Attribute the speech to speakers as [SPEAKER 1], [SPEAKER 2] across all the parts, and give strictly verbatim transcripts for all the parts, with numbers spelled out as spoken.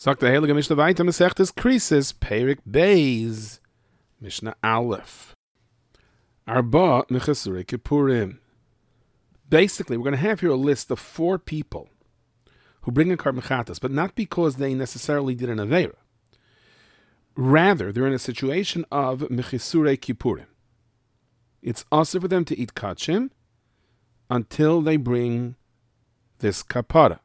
[SPEAKER 1] Sagt der Heilige Mishnah weiter, Masechtes Krisis, Perik Beis, Mishnah Aleph. Arba Mechasure Kippurim. Basically, we're going to have here a list of four people who bring a Karban Chatas, but not because they necessarily did an Aveira. Rather, they're in a situation of Mechisure Kippurim. It's also for them to eat kachim until they bring this kapara.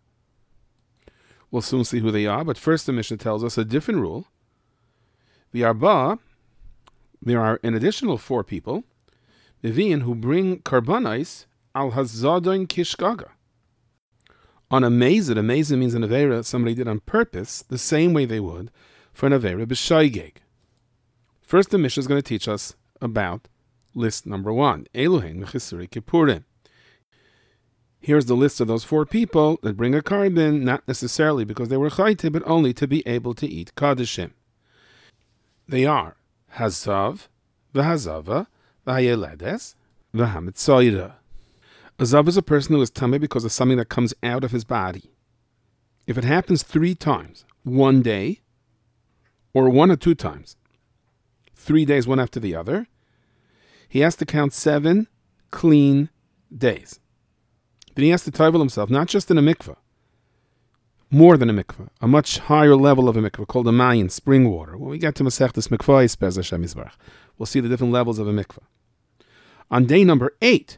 [SPEAKER 1] We'll soon see who they are, but first the Mishnah tells us a different rule. The Arba, there are an additional four people, Vivian, who bring karbanais al hazadon kishgaga. On a mezid, a mezid means an avera somebody did on purpose, the same way they would for an avera b'shaygeg. First, the Mishnah is going to teach us about list number one, Eluhen mechisuri kippurim. Here's the list of those four people that bring a carbon, not necessarily because they were chayte, but only to be able to eat kadeshim. They are Hazav, V'Hazava, V'Hayeledes, V'Hametzoyra. A Zav is a person who is tameh because of something that comes out of his body. If it happens three times, one day, or one or two times, three days one after the other, he has to count seven clean days. Then he has to tovel himself, not just in a mikveh, more than a mikveh, a much higher level of a mikveh called a mayin, spring water. When we get to Masechtas Mikvahis, Bez Hashem Yisbarach, we'll see the different levels of a mikveh. On day number eight,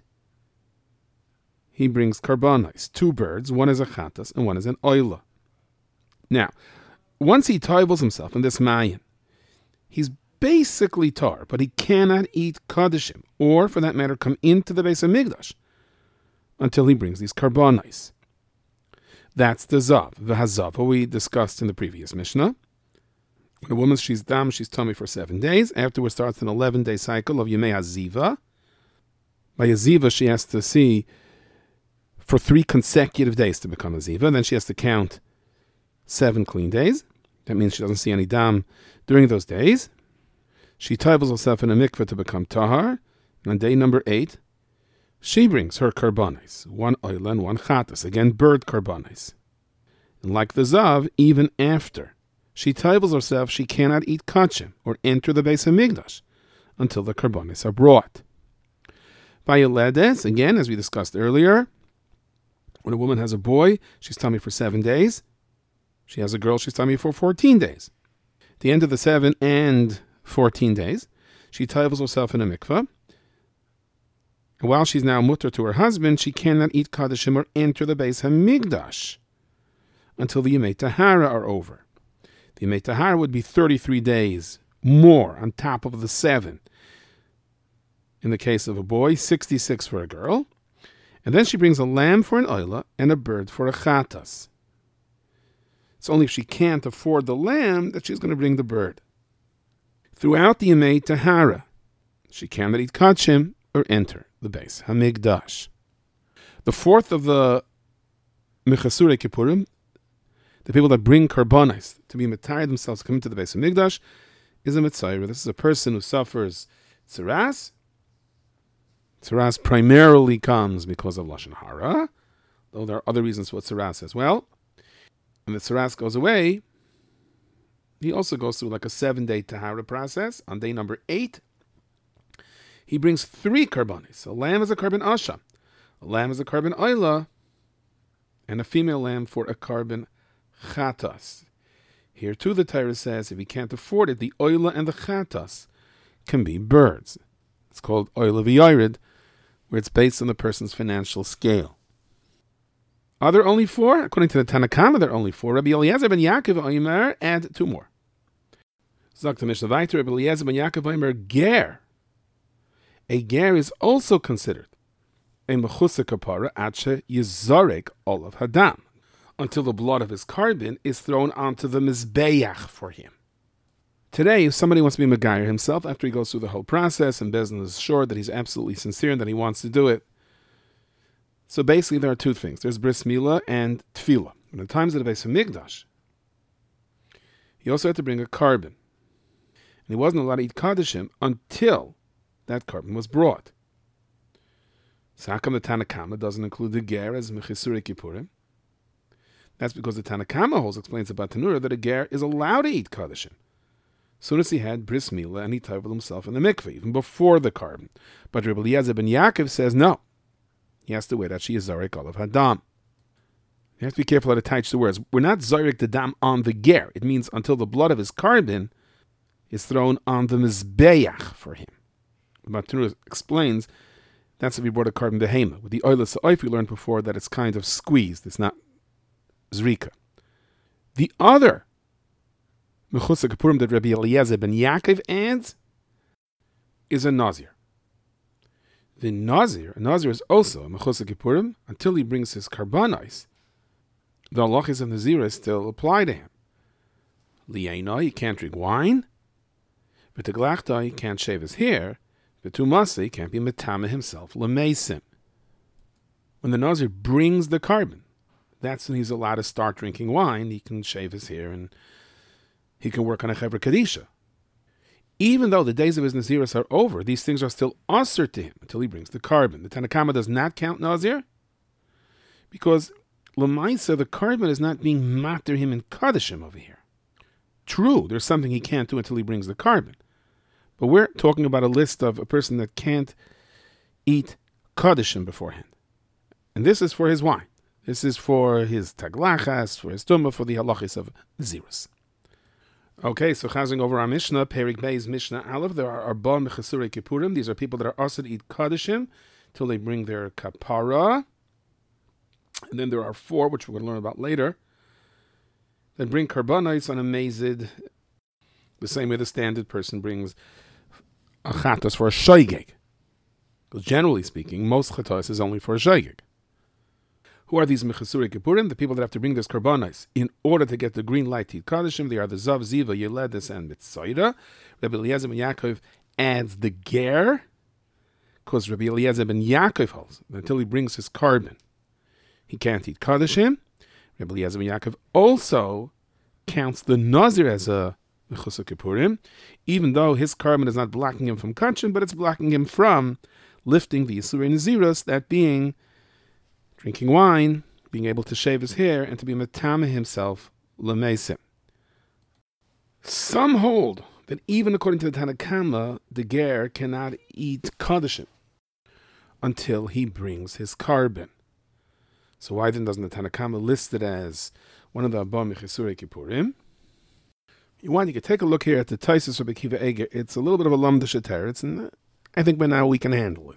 [SPEAKER 1] he brings karbanis, two birds, one is a chatas and one is an oila. Now, once he tovels himself in this mayin, he's basically tar, but he cannot eat kadeshim, or for that matter, come into the Beis HaMikdash until he brings these karbanis. That's the zav, the hazav, what we discussed in the previous Mishnah. When a woman, she's dam, she's tummy for seven days. Afterwards starts an eleven-day cycle of Yemei Haziva. By Haziva, she has to see for three consecutive days to become a ziva. Then she has to count seven clean days. That means she doesn't see any dam during those days. She tovels herself in a mikveh to become tahar. And on day number eight, she brings her karbanis, one oila and one chatas, again bird karbanis. And like the zav, even after she tovels herself, she cannot eat kachim or enter the Beis HaMikdash until the karbanis are brought. Vayeledes, again, as we discussed earlier, when a woman has a boy, she's tummy for seven days. She has a girl, she's tummy for fourteen days. At the end of the seven and fourteen days, she tovels herself in a mikveh. And while she's now mutter to her husband, she cannot eat kadeshim or enter the Beis HaMikdash until the Yemei Tahara are over. The Yemei Tahara would be thirty-three days more on top of the seven. In the case of a boy, sixty-six for a girl. And then she brings a lamb for an oila and a bird for a chatas. It's only if she can't afford the lamb that she's going to bring the bird. Throughout the Yemei Tahara, she cannot eat kachim or enter the Beis HaMikdash. The fourth of the Mechasure Kippurim, the people that bring karbanis to be metayed themselves to come into the Beis HaMikdash, is a Mitzayra. This is a person who suffers tzaras. Tzaras primarily comes because of Lashon Hara, though there are other reasons for tzaras as well. When the tzaras goes away, he also goes through like a seven-day tahara process. On day number eight, he brings three karbanis. A lamb is a karban asha, a lamb is a karban oila, and a female lamb for a karban chatas. Here too the Torah says if he can't afford it, the oila and the chatas can be birds. It's called oila v'yared, where it's based on the person's financial scale. Are there only four? According to the Tanna Kama, there are only four. Rabbi Eliezer ben Yaakov Omer, add two more. Zok Mishnah Vayter, Rabbi Eliezer ben Yaakov Omer, ger. A ger is also considered a mechusa kapara ache yizarek olav hadam, until the blood of his carbon is thrown onto the mizbeach for him. Today, if somebody wants to be Megayer himself, after he goes through the whole process, and Bezdin is sure that he's absolutely sincere and that he wants to do it, so basically there are two things. There's Bris Milah and Tefillah. In the times of the Beis HaMikdash, he also had to bring a carbon. And he wasn't allowed to eat Kadeshim until that carbon was brought. So how come the Tanna Kama doesn't include the Ger as Mechisure Kippurim? That's because the Tanakama holds, explains about Tanura, that a ger is allowed to eat kadashim. As soon as he had bris milah and he toveled himself in the mikveh, even before the carbon. But Rabbi Eliezer ben Yaakov says no. He has to wait that she is zarek olav hadam. You have to be careful how to touch the words. We're not zarek the dam on the ger. It means until the blood of his carbon is thrown on the mizbeach for him. But Tanura explains that's if we brought a carbon behema. With the oilus oif, we learned before that it's kind of squeezed. It's not zrika. The other Mechusar Kippurim that Rabbi Eliezer ben Yaakov adds is a Nazir. The Nazir, a Nazir is also a Mechusar Kippurim until he brings his karbanos. The halachos of Nazirah still apply to him. Liyaina, he can't drink wine. V'teglachta, he can't shave his hair. V'tumasa, he can't be metama himself. L'meisim. When the Nazir brings the carbon, that's when he's allowed to start drinking wine. He can shave his hair and he can work on a Chevra Kadisha. Even though the days of his Naziris are over, these things are still usher to him until he brings the carbon. The Tanakama does not count Nazir because Lamaisa, the carbon is not being matter him in Kadashim over here. True, there's something he can't do until he brings the carbon. But we're talking about a list of a person that can't eat Kadashim beforehand. And this is for his wine. This is for his taglachas, for his tumah, for the halachis of Naziris. Okay, so chazing over our Mishnah, Perik Bey's Mishnah Aleph, there are Arba Mechasure Kippurim. These are people that are also to eat Kadashim till they bring their kapara. And then there are four, which we're going to learn about later, that bring karbanos on a mazid, the same way the standard person brings a chatos for a shoygeg. Because generally speaking, most chatos is only for a shoygeg. Who are these Mechasure Kippurim? The people that have to bring this karbanos in order to get the green light to eat kadashim. They are the Zav, Ziva, Yeledes, and Mitzayda. Rabbi Eliezer ben Yaakov adds the ger, because Rabbi Eliezer ben Yaakov holds that until he brings his carbon, he can't eat kadashim. Rabbi Eliezer ben Yaakov also counts the Nazir as a Mechasure Kippurim, even though his carbon is not blocking him from kachim, but it's blocking him from lifting the Yisurei Naziros, that being drinking wine, being able to shave his hair, and to be metame himself l'meisim. Some hold that even according to the Tanakama, the ger cannot eat kadashim until he brings his carbon. So why then doesn't the Tanakama list it as one of the Abba Mechasure Kippurim? You want, you can take a look here at the Taisus of Akiva Eger. It's a little bit of a lamda sheteretz, and I think by now we can handle it.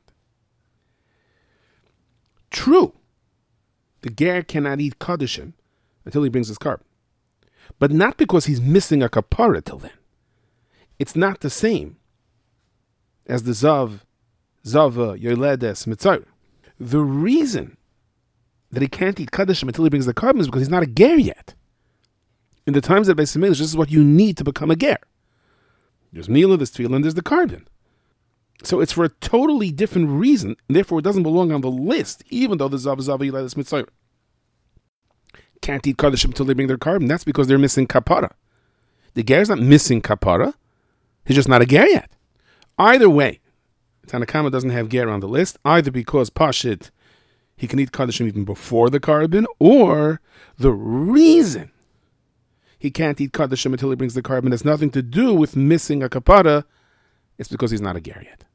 [SPEAKER 1] True. The ger cannot eat kadashim until he brings his carbon. But not because he's missing a kapara till then. It's not the same as the zav, zava, yoledes, mitzayr. The reason that he can't eat kadashim until he brings the carbon is because he's not a ger yet. In the times of Beis Hamikdash, this is what you need to become a ger. There's milah, there's tefillah, and there's the carbon. So it's for a totally different reason, and therefore it doesn't belong on the list, even though the Zav Zav Yiladas Mitzayr can't eat Kadashim until they bring their carbon. That's because they're missing kapara. The ger is not missing kapara. He's just not a ger yet. Either way, Tanakama doesn't have ger on the list, either because Pashit, he can eat Kadashim even before the carbon, or the reason he can't eat Kadashim until he brings the carbon has nothing to do with missing a kapara. It's because he's not a ger yet.